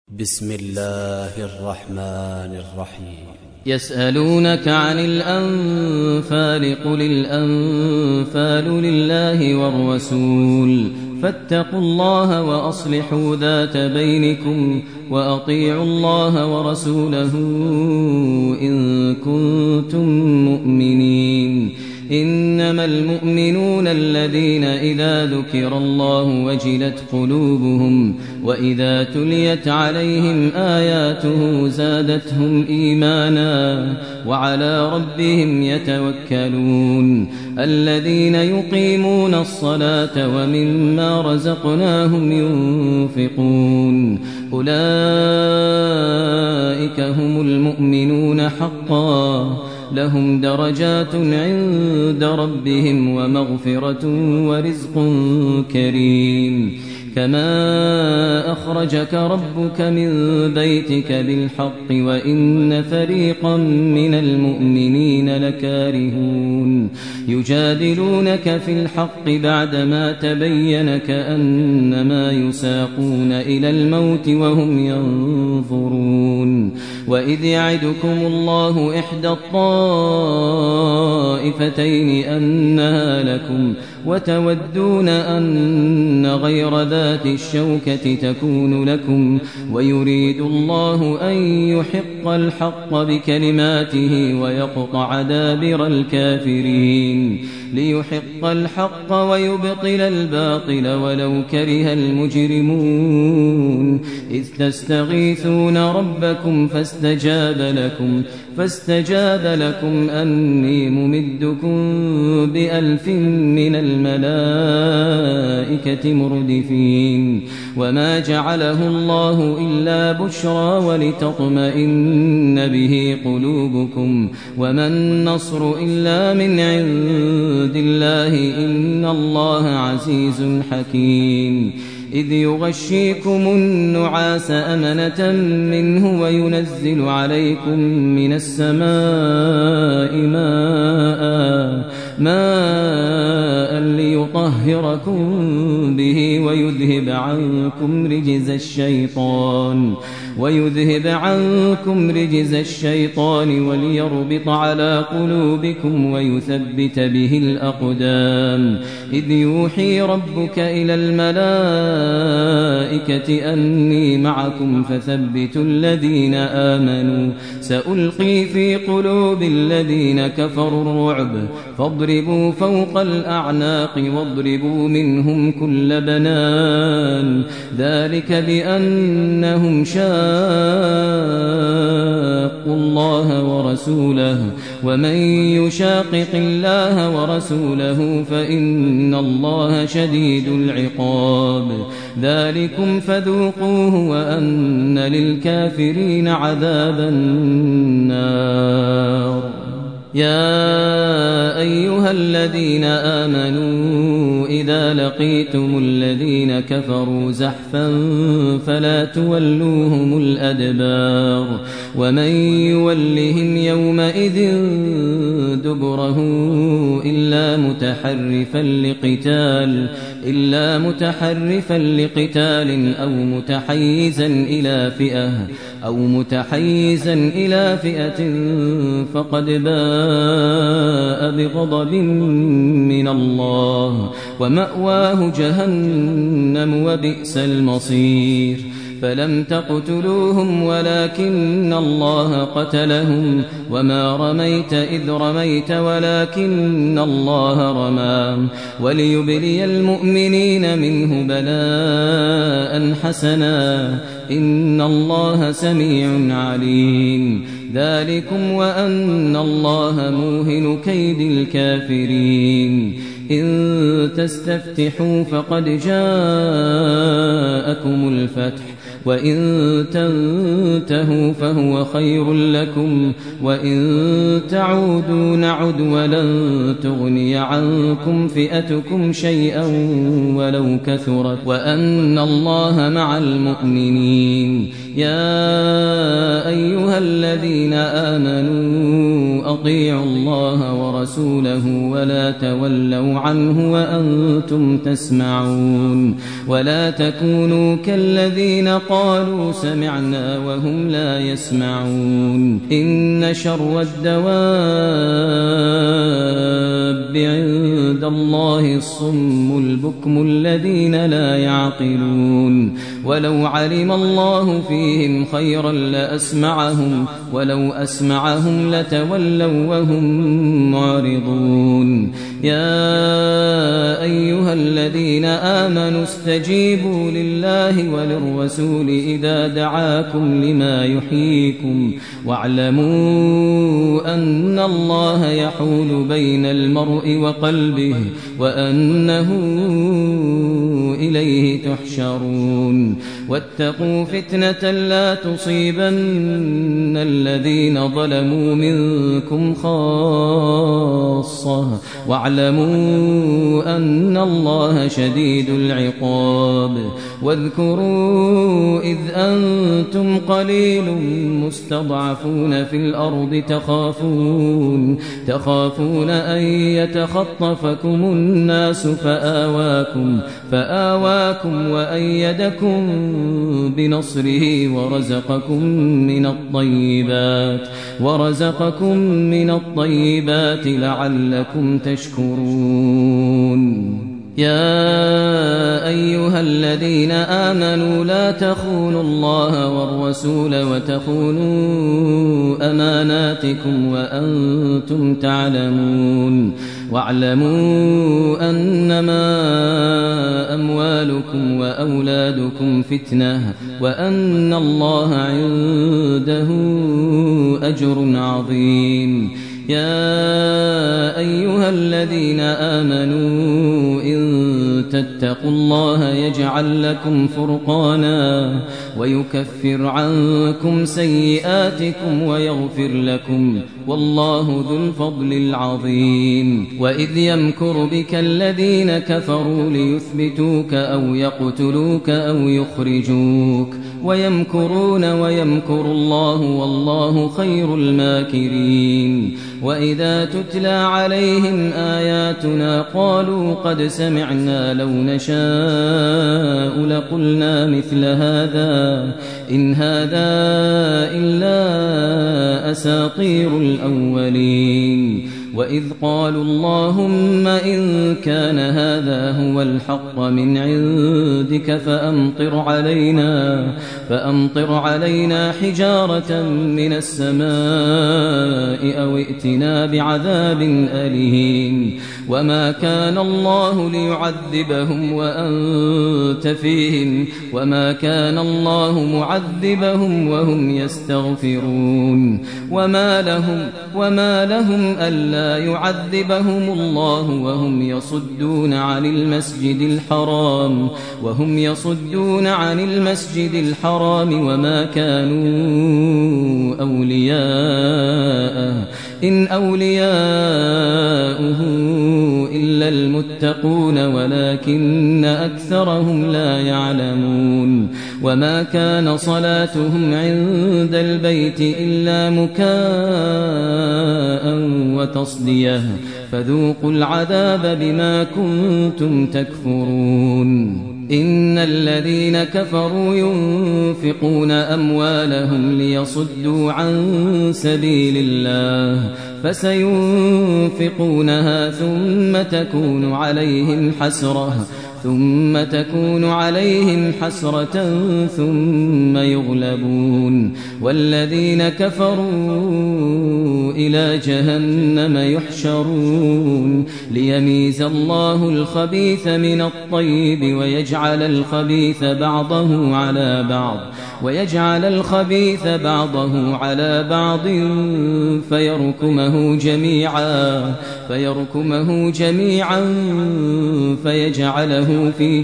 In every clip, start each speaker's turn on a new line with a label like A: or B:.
A: بسم الله الرحمن الرحيم.
B: يسألونك عن الأنفال قل الأنفال لله والرسول فاتقوا الله وأصلحوا ذات بينكم وأطيعوا الله ورسوله إن كنتم مؤمنين. إنما المؤمنون الذين إذا ذكر الله وجلت قلوبهم وإذا تليت عليهم آياته زادتهم إيمانا وعلى ربهم يتوكلون. الذين يقيمون الصلاة ومما رزقناهم ينفقون أولئك هم المؤمنون حقا لهم درجات عند ربهم ومغفرة ورزق كريم. كما أخرجك ربك من بيتك بالحق وإن فريقا من المؤمنين لكارهون. يجادلونك في الحق بعدما تبين كأنما يساقون إلى الموت وهم ينظرون. وإذ يعدكم الله إحدى الطائفتين أنها لكم وتودون أن غير ذات الشوكة تكون لكم ويريد الله أن يحق الحق بكلماته ويقطع دابر الكافرين ليحق الحق ويبطل الباطل ولو كره المجرمون. إذ تستغيثون ربكم فاستجاب لكم أني ممدكم ب1000 من الملائكة مردفين. وما جعله الله إلا بشرى ولتطمئن به قلوبكم وما النصر إلا من عند الله إن الله عزيز حكيم. إذ يغشيكم النعاس أمنة منه وينزل عليكم من السماء ماء ليطهركم به ويذهب عنكم رجز الشيطان وليربط على قلوبكم ويثبت به الأقدام. إذ يوحي ربك إلى الملائكة أني معكم فثبتوا الذين آمنوا سألقي في قلوب الذين كفروا الرعب فاضربوا فوق الأعناق واضربوا منهم كل بنان. ذلك بأنهم شاقوا الله ورسوله ومن يشاقق الله ورسوله فإن الله شديد العقاب. ذلكم فذوقوه وأن للكافرين عذاب النار. يا أيها الذين آمنوا إذا لقيتم الذين كفروا زحفا فلا تولوهم الأدبار ومن يولهم يومئذ دبره إلا متحرفا لقتال أو متحيزا إلى فئة فقد باء بغضب من الله ومأواه جهنم وبئس المصير. فلم تقتلوهم ولكن الله قتلهم وما رميت إذ رميت ولكن الله رمى وليبلي المؤمنين منه بلاء حسنا إن الله سميع عليم. ذلكم وأن الله موهن كيد الكافرين. إن تستفتحوا فقد جاءكم الفتح وإن تنتهوا فهو خير لكم وإن تعودوا نعد ولن تغني عنكم فئتكم شيئا ولو كثرت وأن الله مع المؤمنين. يا أيها الذين آمنوا أطيعوا الله ورسوله ولا تولوا عنه وأنتم تسمعون ولا تكونوا كالذين قالوا سمعنا وهم لا يسمعون إن شر الدواب عند الله الصم البكم الذين لا يعقلون ولو علم الله فيهم خيرا لأسمعهم ولو أسمعهم لتولوا وهم معرضون يا أيها الذين آمنوا استجيبوا لله وللرسول إذا دعاكم لما يحييكم واعلموا أن الله يحول بين المرء وقلبه وأنه إليه تحشرون واتقوا فتنة لا تصيبن الذين ظلموا منكم خاصة واعلموا أن الله شديد العقاب واذكروا إذ أنتم قليل مستضعفون في الأرض تخافون أن يتخطفكم الناس فآواكم وأيدكم بنصره ورزقكم من الطيبات لعلكم تشكرون يا أيها الذين آمنوا لا تخونوا الله والرسول وتخونوا أماناتكم وأنتم تعلمون واعلموا أنما أموالكم وأولادكم فتنة وأن الله عنده أجر عظيم يا أيها الذين آمنوا إن تتقوا الله يجعل لكم فرقانا ويكفر عنكم سيئاتكم ويغفر لكم والله ذو الفضل العظيم وإذ يمكر بك الذين كفروا ليثبتوك أو يقتلوك أو يخرجوك ويمكرون ويمكر الله والله خير الماكرين وإذا تتلى عليهم آياتنا قالوا قد سمعنا لو نشاء لقلنا مثل هذا إن هذا إلا أساطير الأولين وإذ قالوا اللهم إن كان هذا هو الحق من عندك فأمطر علينا حجارة من السماء أو ائتنا بعذاب أليم وما كان الله ليعذبهم وأنت فيهم وما كان الله معذبهم وهم يستغفرون وما لهم ألا يعذبهم الله وهم يصدون عن المسجد الحرام وما كانوا أولياءه إن أولياؤه إلا المتقون ولكن أكثرهم لا يعلمون وما كان صلاتهم عند البيت إلا مكاء وتصدية فذوقوا العذاب بما كنتم تكفرون إن الذين كفروا ينفقون أموالهم ليصدوا عن سبيل الله فسينفقونها ثم تكون عليهم حسرة ثم يغلبون والذين كفروا إلى جهنم يحشرون ليميز الله الخبيث من الطيب ويجعل الخبيث بعضه على بعض فيركمه جميعا فيجعله في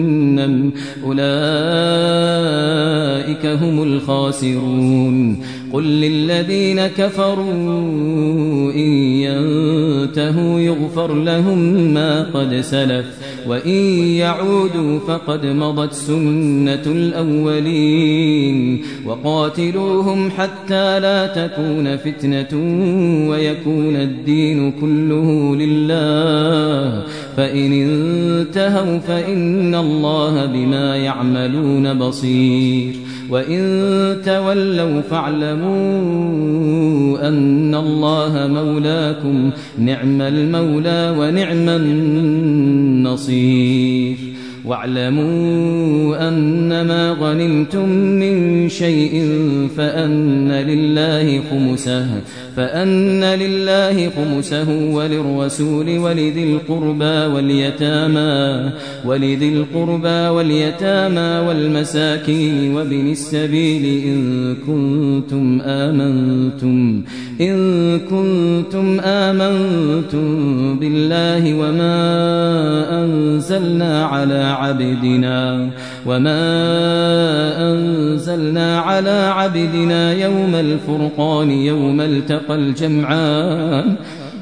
B: جهنم أولئك هم الخاسرون قل للذين كفروا إن ينتهوا يغفر لهم ما قد سلف وإن يعودوا فقد مضت سنة الأولين وقاتلوهم حتى لا تكون فتنة ويكون الدين كله لله فإن انتهوا فإن الله بما يعملون بصير وإن تولوا فاعلموا أن الله مولاكم نعم المولى ونعم النصير واعلموا أنما غنمتم من شيء فأن لله خمسه وللرسول ولذي القربى واليتامى والمساكين وابن السبيل إن كنتم آمنتم بالله وما أنزلنا على عبدنا يوم الفرقان يوم التقى الجمعان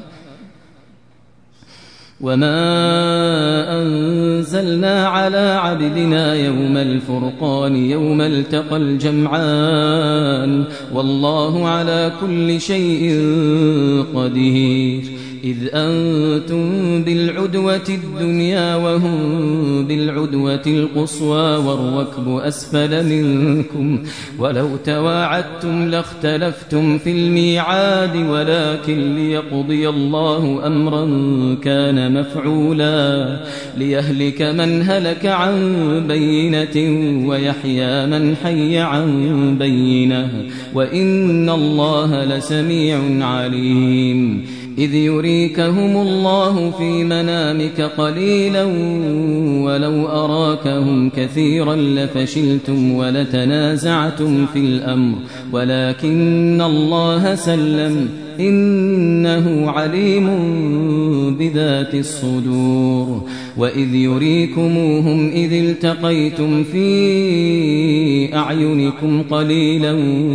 B: والله على كل شيء قدير إذ أنتم بالعدوة الدنيا وهم بالعدوة القصوى والركب أسفل منكم ولو تواعدتم لاختلفتم في الميعاد ولكن ليقضي الله أمرا كان مفعولا ليهلك من هلك عن بينة ويحيى من حي عن بينة وإن الله لسميع عليم إذ يريكهم الله في منامك قليلا ولو أراكهم كثيرا لفشلتم ولتنازعتم في الأمر ولكن الله سلم إنه عليم بذات الصدور وإذ يريكموهم إذ التقيتم في أعينكم قليلا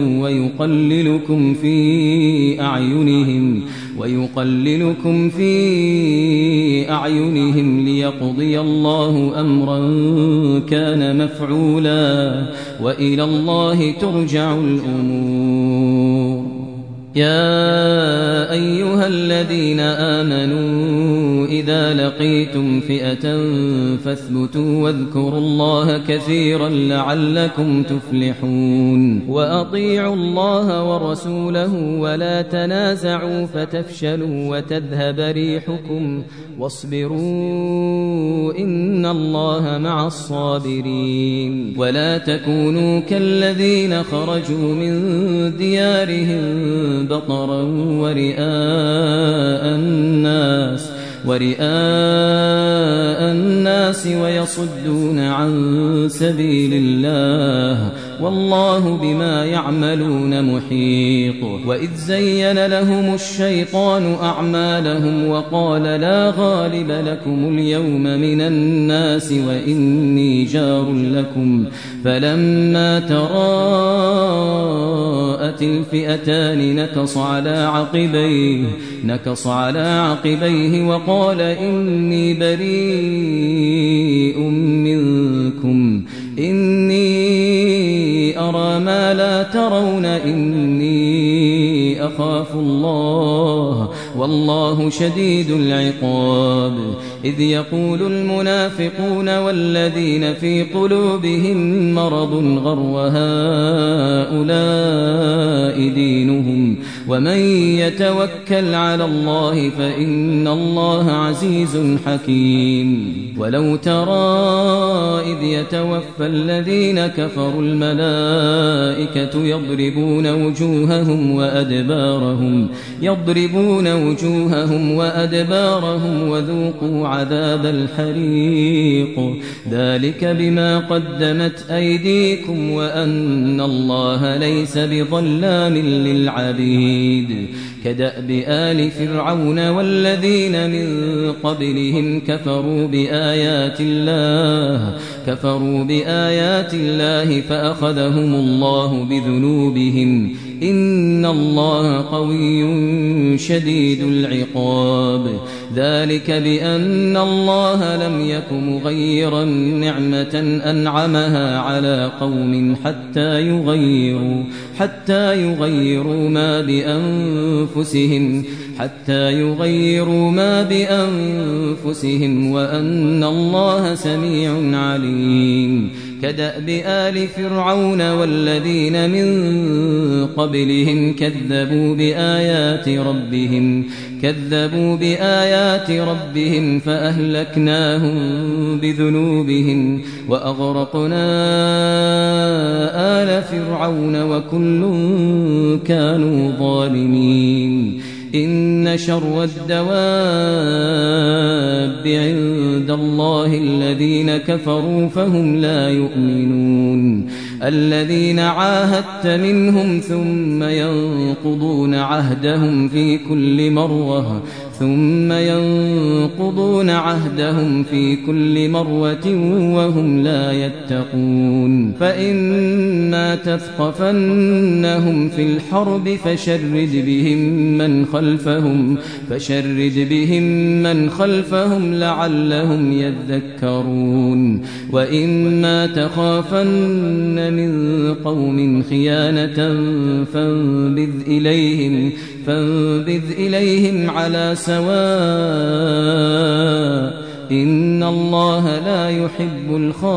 B: ويقللكم في أعينهم ليقضي الله أمرا كان مفعولا وإلى الله ترجع الأمور يا أيها الذين آمنوا إذا لقيتم فئة فاثبتوا واذكروا الله كثيرا لعلكم تفلحون وأطيعوا الله ورسوله ولا تنازعوا فتفشلوا وتذهب ريحكم واصبروا إن الله مع الصابرين ولا تكونوا كالذين خرجوا من ديارهم بطرا ورئاء الناس ويصدون عن سبيل الله والله بما يعملون محيط وإذ زين لهم الشيطان أعمالهم وقال لا غالب لكم اليوم من الناس وإني جار لكم فلما تراءت الفئتان نكص على عقبيه وقال إني بريء منكم إني أرى ما لا ترون إني أخاف الله والله شديد العقاب إذ يقول المنافقون والذين في قلوبهم مرض غر هؤلاء دينهم ومن يتوكل على الله فإن الله عزيز حكيم ولو ترى إذ يتوفى الذين كفروا الملائكة يضربون وجوههم وأدبارهم وذوقوا عذاب الحريق ذلك بما قدمت أيديكم وأن الله ليس بظلام للعبيد كدأب آل فرعون والذين من قبلهم كفروا بآيات الله فأخذهم الله بذنوبهم إن الله قوي شديد العقاب ذلك بأن الله لم يك مغيرا نعمة أنعمها على قوم حتى يغيروا ما بأنفسهم وأن الله سميع عليم كدأب آل فرعون والذين من قبلهم كذبوا بآيات ربهم فأهلكناهم بذنوبهم وأغرقنا آل فرعون وكل كانوا ظالمين إن شر الدواب عند الله الذين كفروا فهم لا يؤمنون الذين عاهدت منهم ثم ينقضون عهدهم في كل مرة وهم لا يتقون فإما تثقفنهم في الحرب فشرد بهم من خلفهم لعلهم يذكرون وإما تخافن من قوم خيانة فانبذ إليهم على سواء إن الله لا يحب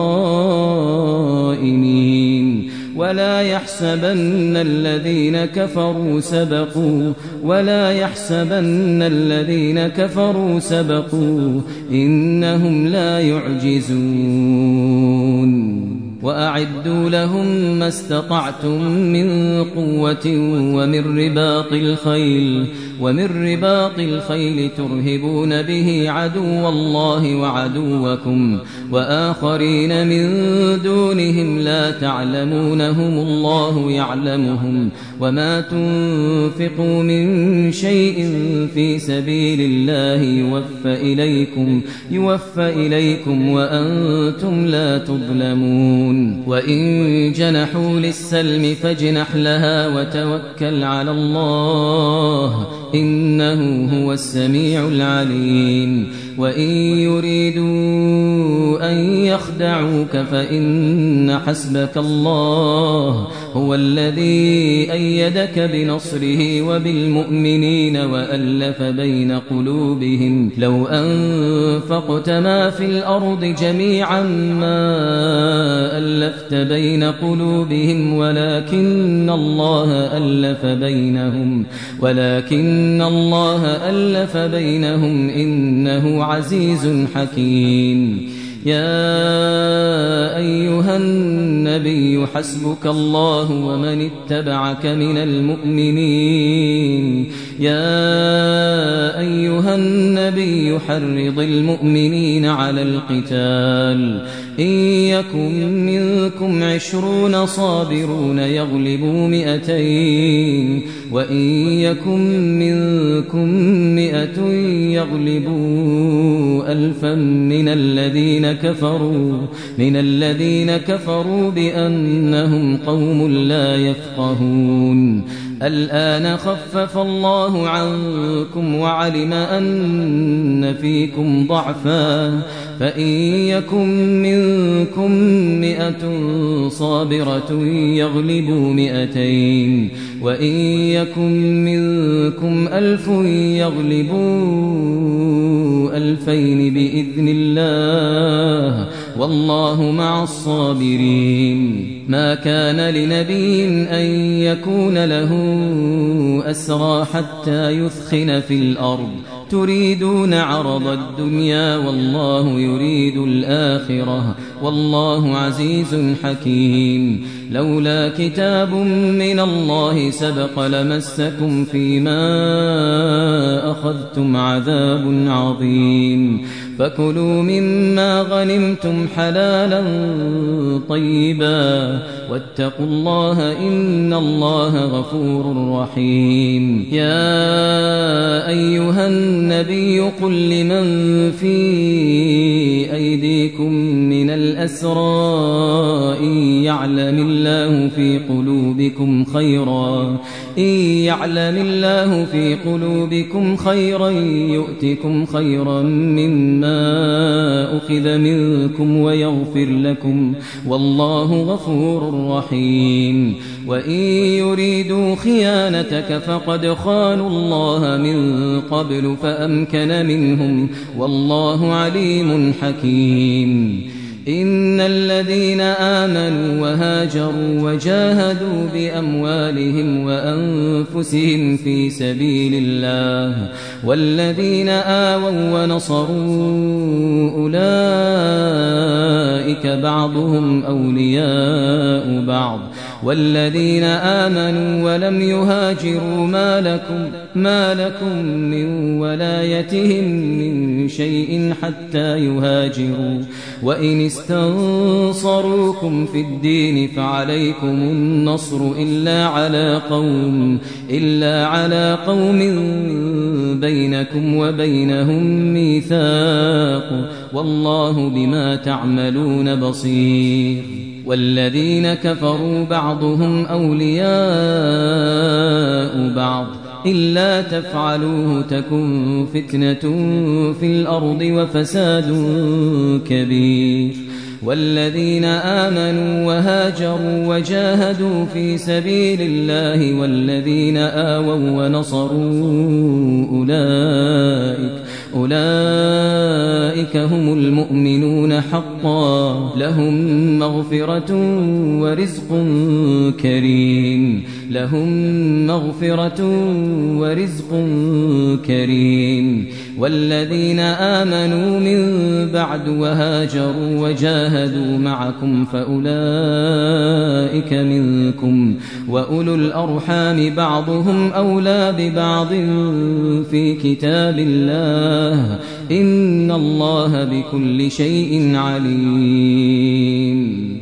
B: الخائنين ولا يحسبن الذين كفروا سبقوا إنهم لا يعجزون وأعدوا لهم ما استطعتم من قوة ومن رباط الخيل ترهبون به عدو الله وعدوكم وآخرين من دونهم لا تعلمونهم الله يعلمهم وما تنفقوا من شيء في سبيل الله يوفى إليكم وأنتم لا تظلمون وإن جنحوا للسلم فاجنح لها وتوكل على الله إنه هو السميع العليم وإن يريدوا أن يخدعوك فإن حسبك الله هو الذي أيدك بنصره وبالمؤمنين وألف بين قلوبهم لو أنفقت ما في الأرض جميعا ما ألفت بين قلوبهم ولكن الله ألف بينهم إنه عزيز حكيم يا أيها النبي حسبك الله ومن اتبعك من المؤمنين يا أيها النبي حرض المؤمنين على القتال إن يكن منكم 20 صابرون يغلبوا 200 وإن يكن منكم 100 يغلبوا 1000 من الذين كفروا بأنهم قوم لا يفقهون الآن خفف الله عنكم وعلم أن فيكم ضعفا فإن يكن منكم 100 صابرة يغلبوا 200 وإن يكن منكم 1000 يغلبوا 2000 بإذن الله والله مع الصابرين ما كان لنبي أن يكون له أسرى حتى يثخن في الأرض تريدون عرض الدنيا والله يريد الآخرة والله عزيز حكيم لولا كتاب من الله سبق لمسكم فيما أخذتم عذاب عظيم فكلوا مما غنمتم حلالا طيبا واتقوا الله إن الله غفور رحيم. يا أيها النبي قل لمن في أيديكم من الأسرى إن يعلم الله في قلوبكم خيرا يؤتكم خيرا مما أخذ منكم ويغفر لكم والله غفور رحيم. وإن يريدوا خيانتك فقد خانوا الله من قبل فأمكن منهم والله عليم حكيم. إن الذين آمنوا وهاجروا وجاهدوا بأموالهم وأنفسهم في سبيل الله والذين آووا ونصروا أولئك بعضهم أولياء بعض والذين آمنوا ولم يهاجروا ما لكم من ولايتهم من شيء حتى يهاجروا وإن استنصروكم في الدين فعليكم النصر إلا على قوم بينكم وبينهم ميثاق والله بما تعملون بصير. والذين كفروا بعضهم أولياء بعض إلا تفعلوه تكن فتنة في الأرض وفساد كبير. والذين آمنوا وهاجروا وجاهدوا في سبيل الله والذين آووا ونصروا أولئك هم المؤمنون حقا لهم مغفرة ورزق كريم. والذين آمنوا من بعد وهاجروا وجاهدوا معكم فأولئك منكم وأولو الأرحام بعضهم أولى ببعض في كتاب الله إن الله بكل شيء عليم.